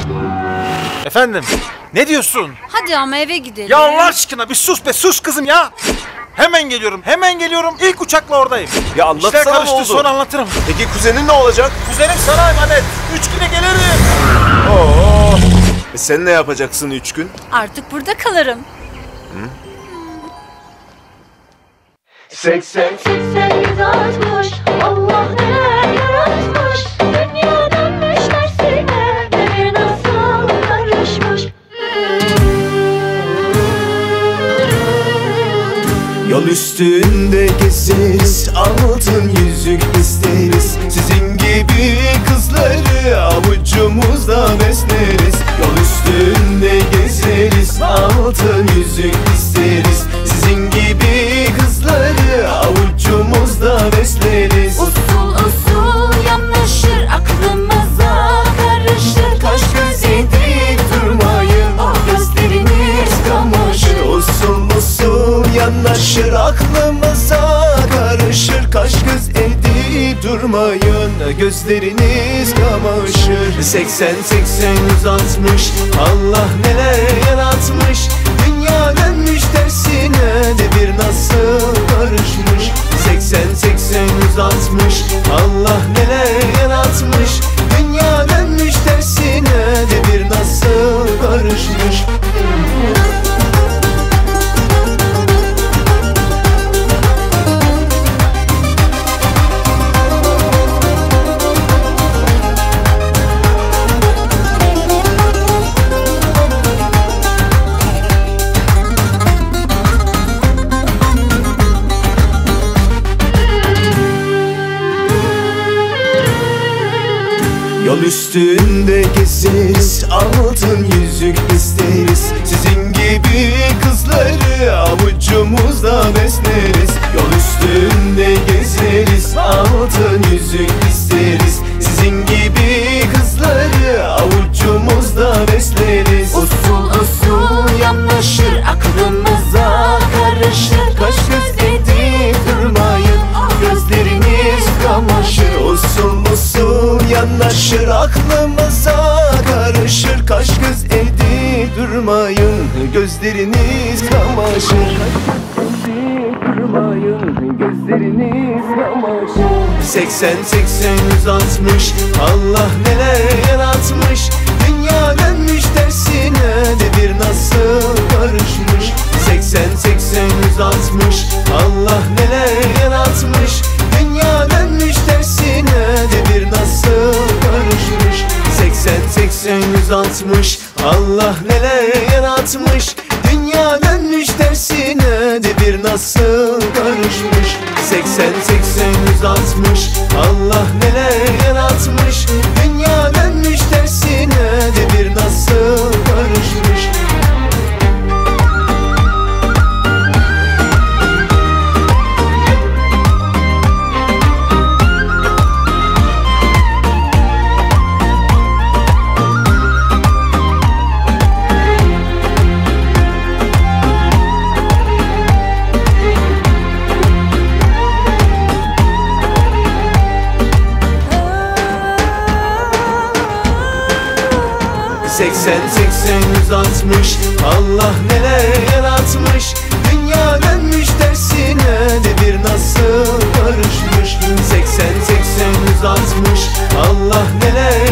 Efendim, ne diyorsun? Hadi ama eve gidelim. Ya Allah aşkına bir sus be, sus kızım ya. Hemen geliyorum, hemen geliyorum. İlk uçakla oradayım. Ya anlatsana İşler ne karıştı, oldu? sonra anlatırım. Peki kuzenin ne olacak? Kuzenim sana emanet. 3 güne gelirim. Oo. Sen ne yapacaksın 3 gün? Artık burada kalırım. 80 160 Allah neler yaratmış. Dünya dönmüş tersine, devir nasıl karışmış. Yol üstünde gezeriz, altın yüzük isteriz. Sizin gibi kızları avucumuzda besleriz. Yol üstünde gezeriz, altın yüzük isteriz. Sizin gibi kızları avucumuzda besleriz. Usul usul yanaşır, aklımıza karışır. Kaş göz edip durmayın, gözleriniz kamaşır. Usul usul yanaşır, aklımıza karışır. Kaş göz edip durmayın, gözleriniz kamaşır. 80 80 160 Allah neler yaratmış. Dünya dönmüş tersine, devir nasıl karışmış. 80 80 160 Allah neler yaratmış. Dünya dönmüş tersine, devir nasıl karışmış. Yol üstünde gezeriz, altın yüzük isteriz. Sizin gibi kızları avucumuzda besleriz. Yol üstünde gezeriz, altın yüzük isteriz. Sizin gibi kızları avucumuzda besleriz. Usul usul yanaşır, aklımıza karışır. Kaş göz edip durmayın, gözleriniz kamaşır. Usul usul yanaşır, aklımıza karışır. Kaş göz edip durmayın, gözleriniz kamaşır. Durmayın, gözleriniz kamaşır. 80 80 160 Allah neler yaratmış. Dünya dönmüş tersine, devir nasıl karışmış. 80 80 160 Allah neler yaratmış. Dünya dönmüş tersine, devir nasıl karışmış. 80 80 160 Allah neler yaratmış. Dünya dönmüş tersine, devir nasıl karışmış. 80 80 160 Allah neler yaratmış. Dünya dönmüş tersine, devir nasıl karışmış. Seksen 80 160 Allah neler yaratmış. Dünya dönmüş tersine, devir nasıl karışmış. 80 80 160 Allah neler